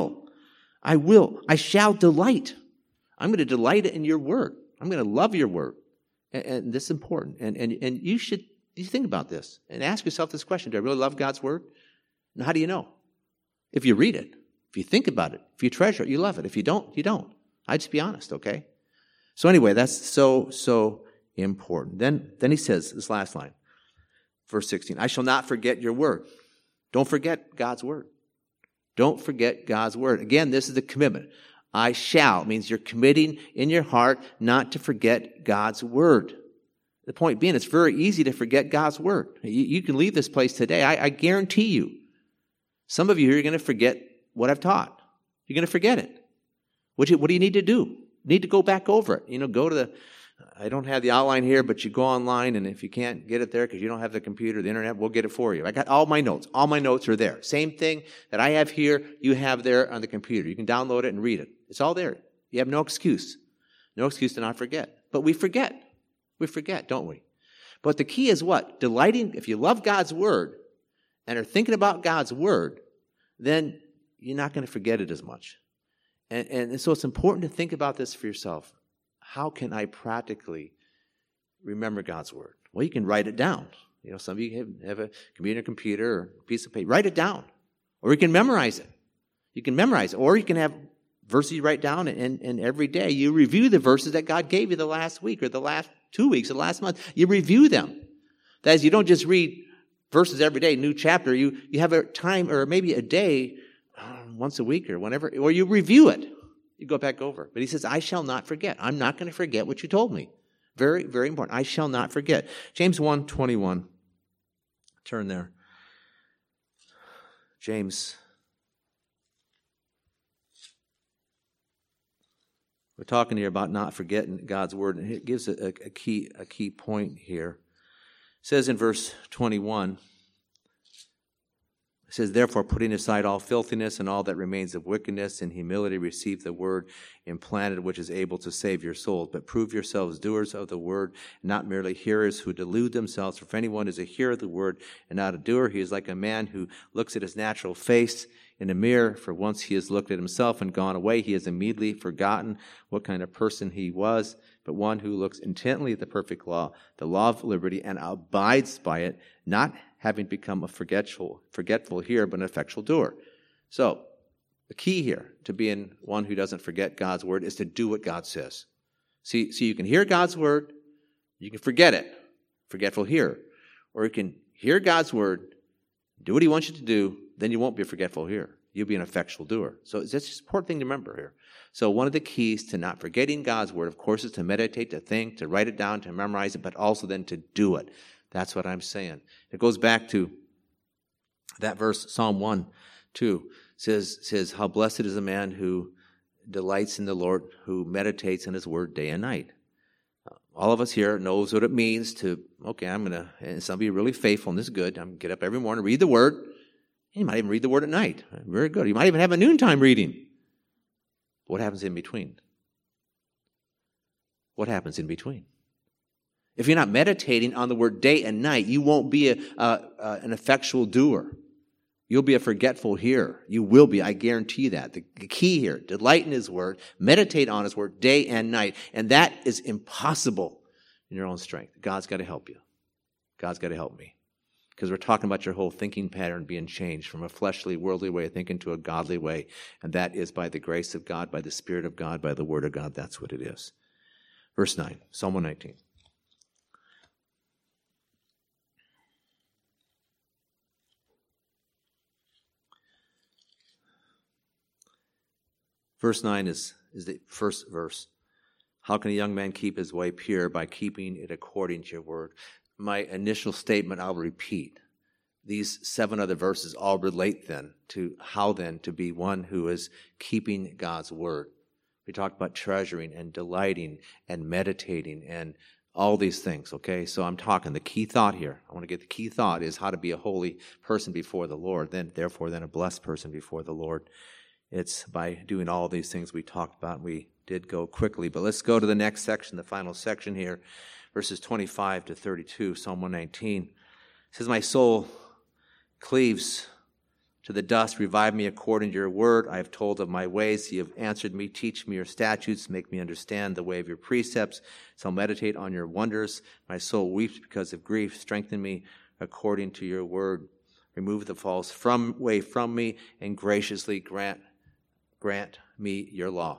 shall delight. I'm going to delight in your word. I'm going to love your word. And this is important. And you think about this and ask yourself this question. Do I really love God's word? And how do you know? If you read it, if you think about it, if you treasure it, you love it. If you don't, you don't. I'd just be honest, okay? So anyway, that's so important. Then he says, this last line, verse 16, I shall not forget your word. Don't forget God's word. Don't forget God's word. Again, this is the commitment. I shall. It means you're committing in your heart not to forget God's word. The point being, it's very easy to forget God's word. You can leave this place today. I guarantee you. Some of you are going to forget what I've taught. You're going to forget it. What do you need to do? You need to go back over it. Go to I don't have the outline here, but you go online, and if you can't get it there because you don't have the computer, the internet, we'll get it for you. I got all my notes. All my notes are there. Same thing that I have here, you have there on the computer. You can download it and read it. It's all there. You have no excuse. No excuse to not forget. But we forget. We forget, don't we? But the key is what? Delighting, if you love God's word and are thinking about God's word, then you're not going to forget it as much. And so it's important to think about this for yourself. How can I practically remember God's word? Well, you can write it down. Some of you have a computer or a piece of paper. Write it down. Or you can memorize it. You can memorize it. Or you can have verses you write down, and every day you review the verses that God gave you the last week or the last 2 weeks or the last month. You review them. That is, you don't just read verses every day, new chapter. You have a time or maybe a day, once a week or whenever, or you review it. You go back over. But he says, I shall not forget. I'm not going to forget what you told me. Very, very important. I shall not forget. James 1:21. Turn there. James. We're talking here about not forgetting God's word, and it gives a key point here. It says in verse 21, it says, therefore, putting aside all filthiness and all that remains of wickedness, in humility receive the word implanted, which is able to save your souls. But prove yourselves doers of the word, not merely hearers who delude themselves. For if anyone is a hearer of the word and not a doer, he is like a man who looks at his natural face in a mirror. For once he has looked at himself and gone away, he has immediately forgotten what kind of person he was. But one who looks intently at the perfect law, the law of liberty, and abides by it, not having become a forgetful hearer, but an effectual doer. So, the key here to being one who doesn't forget God's word is to do what God says. See, you can hear God's word, you can forget it, forgetful hearer. Or you can hear God's word, do what he wants you to do, then you won't be a forgetful hearer. You'll be an effectual doer. So that's just an important thing to remember here. So one of the keys to not forgetting God's word, of course, is to meditate, to think, to write it down, to memorize it, but also then to do it. That's what I'm saying. It goes back to that verse, Psalm 1:2. Says, how blessed is a man who delights in the Lord, who meditates on his word day and night. All of us here knows what it means to, and some of you are really faithful, and this is good. I'm going to get up every morning, read the word. You might even read the word at night. Very good. You might even have a noontime reading. What happens in between? What happens in between? If you're not meditating on the word day and night, you won't be an effectual doer. You'll be a forgetful hearer. You will be. I guarantee that. The key here, delight in his word, meditate on his word day and night. And that is impossible in your own strength. God's got to help you. God's got to help me. Because we're talking about your whole thinking pattern being changed from a fleshly, worldly way of thinking to a godly way. And that is by the grace of God, by the Spirit of God, by the Word of God. That's what it is. Verse 9, Psalm 119. Verse 9 is the first verse. How can a young man keep his way pure? By keeping it according to your word. My initial statement I'll repeat. These 7 other verses all relate then to how then to be one who is keeping God's word. We talked about treasuring and delighting and meditating and all these things, okay? So I'm talking the key thought here. I want to get the key thought is how to be a holy person before the Lord, therefore a blessed person before the Lord. It's by doing all these things we talked about, and we did go quickly. But let's go to the next section, the final section here, verses 25 to 32, Psalm 119. It says, my soul cleaves to the dust. Revive me according to your word. I have told of my ways. You have answered me. Teach me your statutes. Make me understand the way of your precepts. So I'll meditate on your wonders. My soul weeps because of grief. Strengthen me according to your word. Remove the false way from me and graciously grant me your law.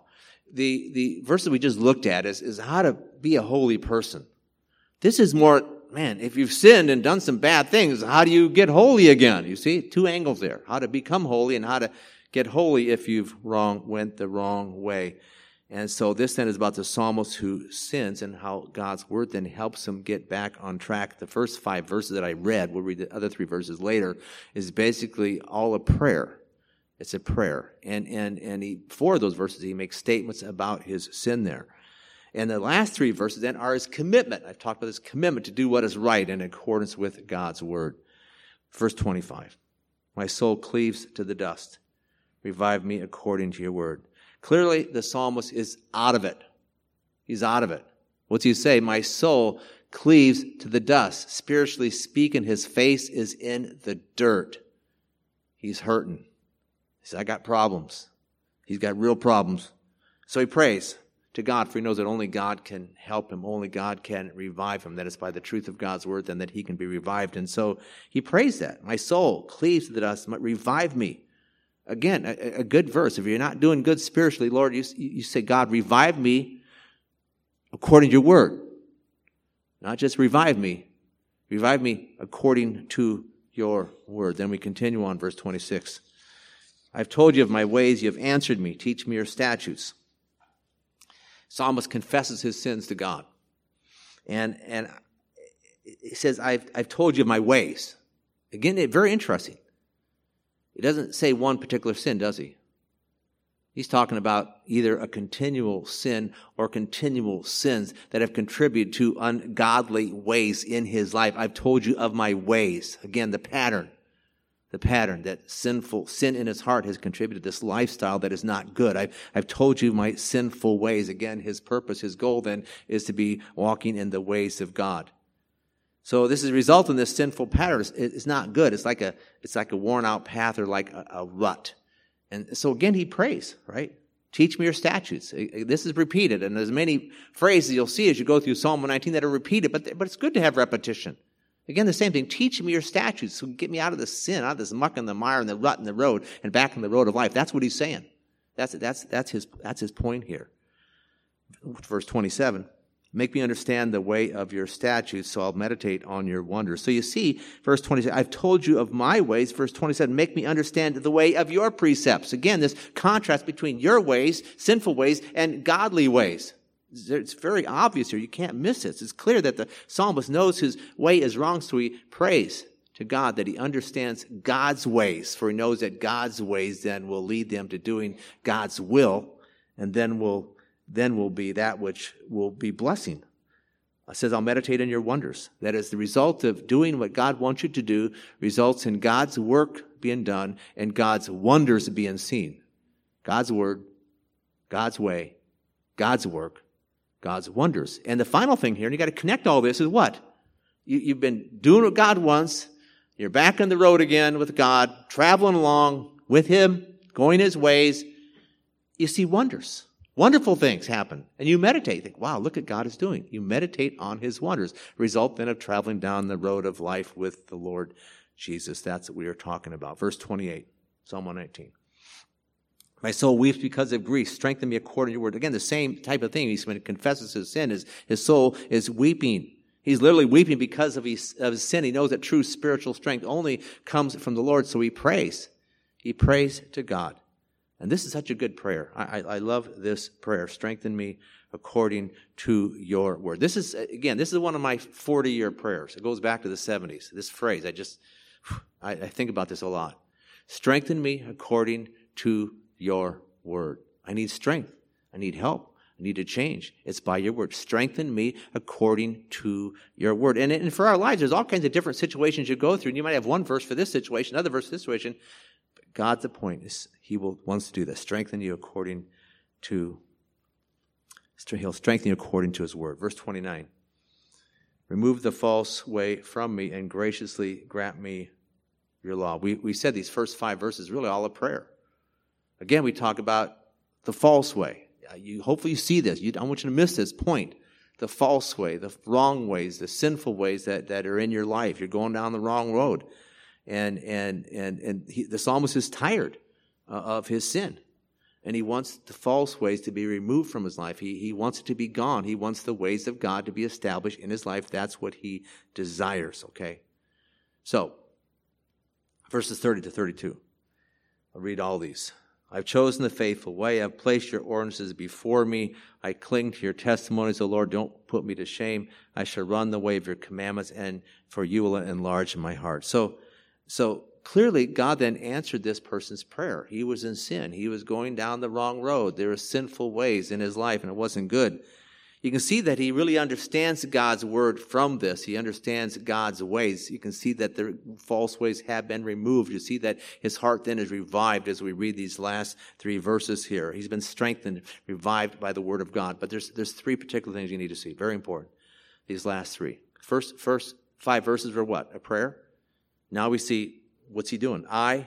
the verse that we just looked at is how to be a holy person. This is more, man, if you've sinned and done some bad things, how do you get holy again? You see, two angles there. How to become holy and how to get holy if you've went the wrong way. And so this then is about the psalmist who sins and how God's word then helps him get back on track. The first 5 verses that I read, we'll read the other 3 verses later, is basically all a prayer. It's a prayer. And 4 of those verses, he makes statements about his sin there. And the last 3 verses then are his commitment. I've talked about this commitment to do what is right in accordance with God's word. Verse 25, my soul cleaves to the dust. Revive me according to your word. Clearly, the psalmist is out of it. He's out of it. What's he say? My soul cleaves to the dust. Spiritually speaking, his face is in the dirt. He's hurting. He says, I got problems. He's got real problems. So he prays to God, for he knows that only God can help him. Only God can revive him. That it's by the truth of God's word then that he can be revived. And so he prays that. My soul cleaves to the dust. Revive me. Again, a good verse. If you're not doing good spiritually, Lord, you say, God, revive me according to your word. Not just revive me according to your word. Then we continue on, verse 26. I've told you of my ways, you have answered me. Teach me your statutes. Psalmist confesses his sins to God. And he says, I've told you of my ways. Again, very interesting. He doesn't say one particular sin, does he? He's talking about either a continual sin or continual sins that have contributed to ungodly ways in his life. I've told you of my ways. Again, the pattern that sin in his heart has contributed to this lifestyle that is not good. I've told you my sinful ways. Again, his purpose, his goal then is to be walking in the ways of God. So this is a result in this sinful pattern. It's not good. It's like a worn out path or like a rut. And so again, he prays, right? Teach me your statutes. This is repeated. And there's many phrases you'll see as you go through Psalm 119 that are repeated, but it's good to have repetition. Again, the same thing. Teach me your statutes. So get me out of the sin, out of this muck and the mire and the rut in the road and back in the road of life. That's what he's saying. That's his point here. Verse 27. Make me understand the way of your statutes, so I'll meditate on your wonders. So you see, verse 27, I've told you of my ways. Verse 27, make me understand the way of your precepts. Again, this contrast between your ways, sinful ways, and godly ways. It's very obvious here. You can't miss it. It's clear that the psalmist knows his way is wrong, so he prays to God that he understands God's ways, for he knows that God's ways then will lead them to doing God's will, and then will be that which will be blessing. It says, I'll meditate on your wonders. That is, the result of doing what God wants you to do results in God's work being done and God's wonders being seen. God's word, God's way, God's work, God's wonders. And the final thing here, and you got to connect all this, is what? You've been doing what God wants. You're back on the road again with God, traveling along with him, going his ways. You see wonders. Wonderful things happen. And you meditate. Think, wow, look what God is doing. You meditate on his wonders. Result then of traveling down the road of life with the Lord Jesus. That's what we are talking about. Verse 28, Psalm 119. My soul weeps because of grief. Strengthen me according to your word. Again, the same type of thing. When he confesses his sin, his soul is weeping. He's literally weeping because of his sin. He knows that true spiritual strength only comes from the Lord. So he prays. He prays to God. And this is such a good prayer. I love this prayer. Strengthen me according to your word. This is one of my 40-year prayers. It goes back to the 70s. This phrase, I think about this a lot. Strengthen me according to your word. I need strength. I need help. I need to change. It's by your word. Strengthen me according to your word. And for our lives, there's all kinds of different situations you go through. And you might have one verse for this situation, another verse for this situation. God's point is wants to do this. He'll strengthen you according to his word. Verse 29. Remove the false way from me and graciously grant me your law. We said these first 5 verses really all a prayer. Again, we talk about the false way. Hopefully you see this. I don't want you to miss this point. The false way, the wrong ways, the sinful ways that are in your life. You're going down the wrong road. And the psalmist is tired of his sin. And he wants the false ways to be removed from his life. He wants it to be gone. He wants the ways of God to be established in his life. That's what he desires, okay? So, verses 30 to 32. I'll read all these. I've chosen the faithful way. I've placed your ordinances before me. I cling to your testimonies, O Lord. Don't put me to shame. I shall run the way of your commandments, and for you will enlarge my heart. So clearly, God then answered this person's prayer. He was in sin. He was going down the wrong road. There were sinful ways in his life, and it wasn't good. You can see that he really understands God's word from this. He understands God's ways. You can see that the false ways have been removed. You see that his heart then is revived as we read these last 3 verses here. He's been strengthened, revived by the word of God. But there's 3 particular things you need to see. Very important. These last 3. First 5 verses were what? A prayer. Now we see, what's he doing? I.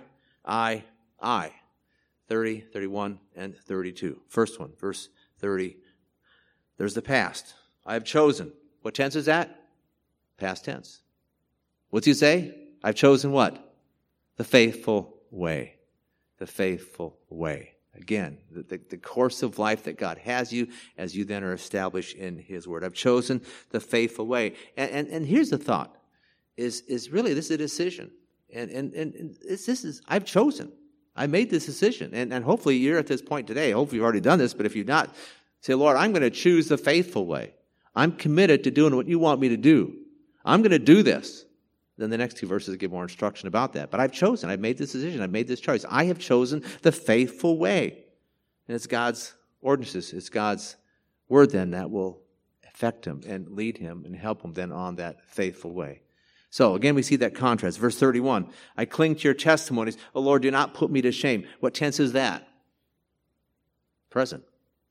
30, 31, and 32. First one, verse 30. There's the past. I have chosen. What tense is that? Past tense. What's he say? I've chosen what? The faithful way. The faithful way. Again, the course of life that God has you as you then are established in his word. I've chosen the faithful way. And here's the thought. Is really this is a decision. And this is, I've chosen. I made this decision. And hopefully you're at this point today. Hopefully you've already done this, but if you've not, say, Lord, I'm going to choose the faithful way. I'm committed to doing what you want me to do. I'm going to do this. Then the next 2 verses give more instruction about that. But I've chosen. I've made this decision. I've made this choice. I have chosen the faithful way. And it's God's ordinances. It's God's word then that will affect him and lead him and help him then on that faithful way. So again, we see that contrast. Verse 31, I cling to your testimonies. O Lord, do not put me to shame. What tense is that? Present.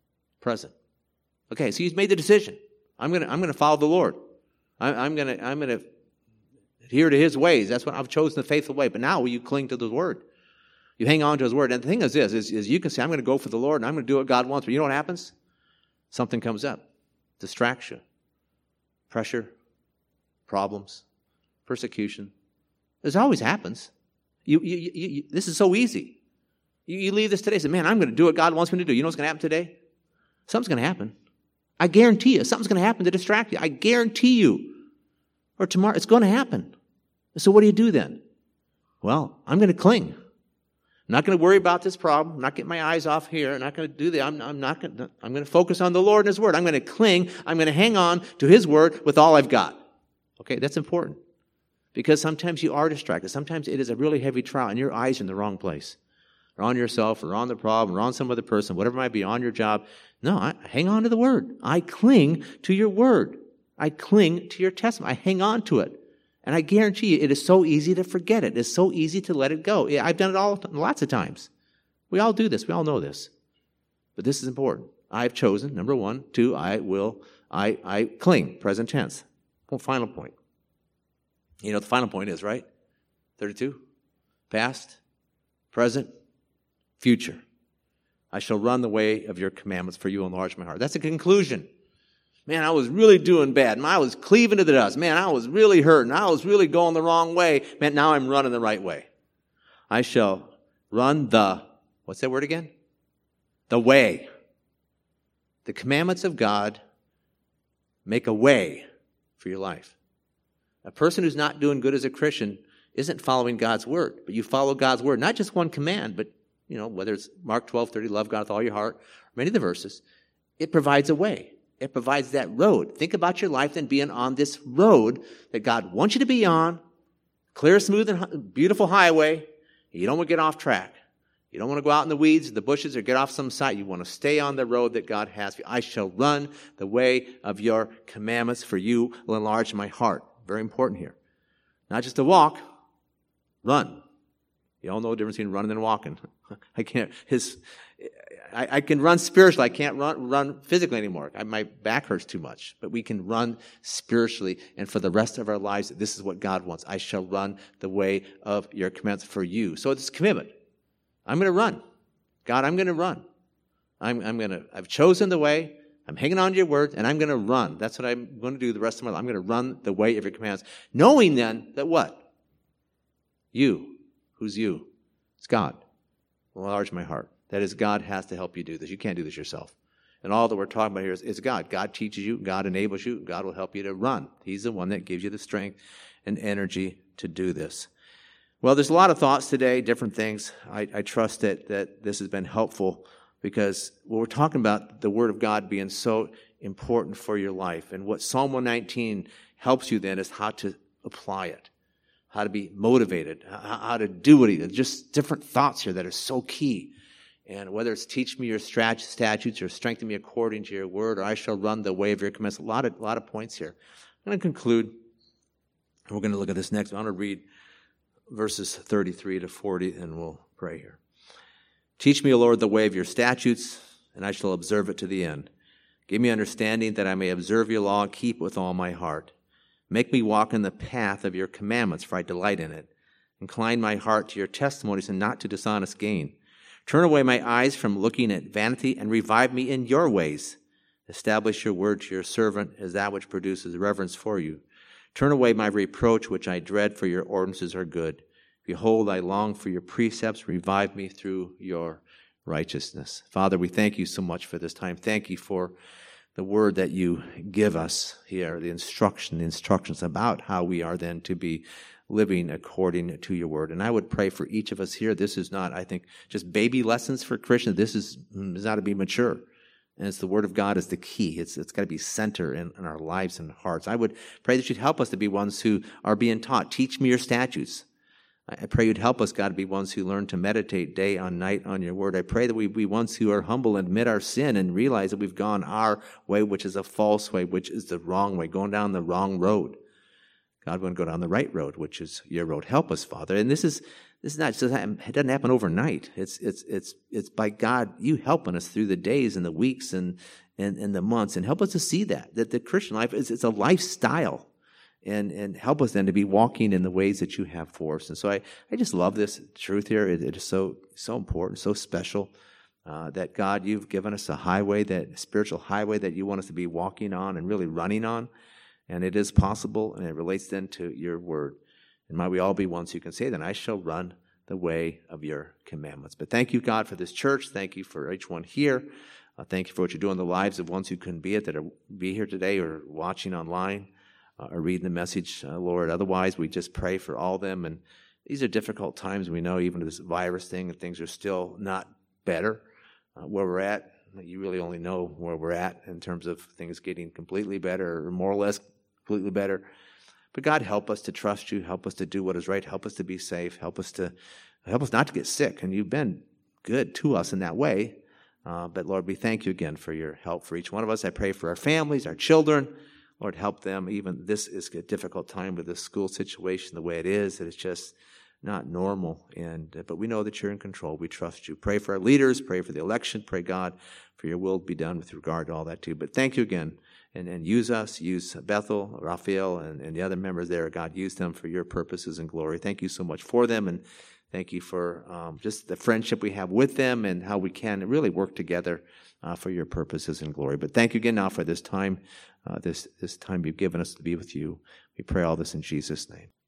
Okay, so he's made the decision. I'm going to follow the Lord. I'm going to adhere to his ways. That's what I've chosen, the faithful way. But now you cling to the word. You hang on to his word. And the thing is this, is you can say, I'm going to go for the Lord and I'm going to do what God wants. But you know what happens? Something comes up. Distraction. Pressure. Problems. Persecution. This always happens. This is so easy. You leave this today and say, man, I'm going to do what God wants me to do. You know what's going to happen today? Something's going to happen. I guarantee you, something's going to happen to distract you. I guarantee you. Or tomorrow, it's going to happen. So what do you do then? Well, I'm going to cling. I'm not going to worry about this problem. I'm not getting my eyes off here. I'm not going to do that. I'm going to focus on the Lord and his word. I'm going to cling. I'm going to hang on to his word with all I've got. Okay, that's important. Because sometimes you are distracted. Sometimes it is a really heavy trial and your eyes are in the wrong place. Or on yourself, or on the problem, or on some other person, whatever it might be, on your job. No, I hang on to the word. I cling to your word. I cling to your testimony. I hang on to it. And I guarantee you, it is so easy to forget it. It's so easy to let it go. I've done it lots of times. We all do this. We all know this. But this is important. I've chosen, number 1. 2, I cling, present tense. Well, final point. You know what the final point is, right? 32. Past, present, future. I shall run the way of your commandments, for you enlarge my heart. That's a conclusion. Man, I was really doing bad. Man, I was cleaving to the dust. Man, I was really hurting. I was really going the wrong way. Man, now I'm running the right way. I shall run what's that word again? The way. The commandments of God make a way for your life. A person who's not doing good as a Christian isn't following God's word, but you follow God's word, not just one command, but whether it's Mark 12:30, love God with all your heart, or many of the verses, it provides a way. It provides that road. Think about your life then being on this road that God wants you to be on, clear, smooth, and beautiful highway. You don't want to get off track. You don't want to go out in the weeds, the bushes, or get off some side. You want to stay on the road that God has for you. I shall run the way of your commandments, for you will enlarge my heart. Very important here. Not just to walk, run. You all know the difference between running and walking. I can run spiritually. I can't run physically anymore. My back hurts too much. But we can run spiritually. And for the rest of our lives, this is what God wants. I shall run the way of your commandments for you. So it's a commitment. I'm going to run. God, I'm going to run. I've chosen the way. I'm hanging on to your word, and I'm going to run. That's what I'm going to do the rest of my life. I'm going to run the way of your commands. Knowing then that what? You. Who's you? It's God. Will enlarge my heart. That is, God has to help you do this. You can't do this yourself. And all that we're talking about here is God. God teaches you. God enables you. God will help you to run. He's the one that gives you the strength and energy to do this. Well, there's a lot of thoughts today, different things. I trust that this has been helpful because we're talking about the Word of God being so important for your life. And what Psalm 119 helps you then is how to apply it, how to be motivated, how to do it. Just different thoughts here that are so key. And whether it's teach me your statutes or strengthen me according to your word, or I shall run the way of your commandments. A lot of points here. I'm going to conclude, and we're going to look at this next. I'm going to read verses 33 to 40, and we'll pray here. Teach me, O Lord, the way of your statutes, and I shall observe it to the end. Give me understanding that I may observe your law and keep it with all my heart. Make me walk in the path of your commandments, for I delight in it. Incline my heart to your testimonies and not to dishonest gain. Turn away my eyes from looking at vanity and revive me in your ways. Establish your word to your servant as that which produces reverence for you. Turn away my reproach, which I dread, for your ordinances are good. Behold, I long for your precepts. Revive me through your righteousness. Father, we thank you so much for this time. Thank you for the word that you give us here, the instructions about how we are then to be living according to your word. And I would pray for each of us here. This is not, I think, just baby lessons for Christians. This is not to be mature. And it's the word of God is the key. It's got to be center in our lives and hearts. I would pray that you'd help us to be ones who are being taught. Teach me your statutes. I pray you'd help us, God, to be ones who learn to meditate day on night on your word. I pray that we be ones who are humble and admit our sin and realize that we've gone our way, which is a false way, which is the wrong way, going down the wrong road. God, we want to go down the right road, which is your road. Help us, Father. And this is not just, it doesn't happen overnight. It's by God, you helping us through the days and the weeks and the months, and help us to see that the Christian life it's a lifestyle. And help us then to be walking in the ways that you have for us. And so I just love this truth here. It is so important, so special that God, you've given us a highway, that spiritual highway that you want us to be walking on and really running on. And it is possible, and it relates then to your word. And might we all be ones who can say that I shall run the way of your commandments. But thank you, God, for this church. Thank you for each one here. Thank you for what you're doing in the lives of ones who couldn't be it, that are be here today or watching online. Or reading the message, Lord. Otherwise, we just pray for all of them. And these are difficult times. We know even this virus thing and things are still not better where we're at. You really only know where we're at in terms of things getting completely better or more or less completely better. But God, help us to trust you. Help us to do what is right. Help us to be safe. Help us not to get sick. And you've been good to us in that way. But Lord, we thank you again for your help for each one of us. I pray for our families, our children. Lord, help them. Even this is a difficult time with the school situation the way it is. That it's just not normal. But we know that you're in control. We trust you. Pray for our leaders. Pray for the election. Pray, God, for your will to be done with regard to all that too. But thank you again. And use us. Use Bethel, Raphael, and the other members there. God, use them for your purposes and glory. Thank you so much for them. And thank you for just the friendship we have with them and how we can really work together for your purposes and glory. But thank you again now for this time, this time you've given us to be with you. We pray all this in Jesus' name.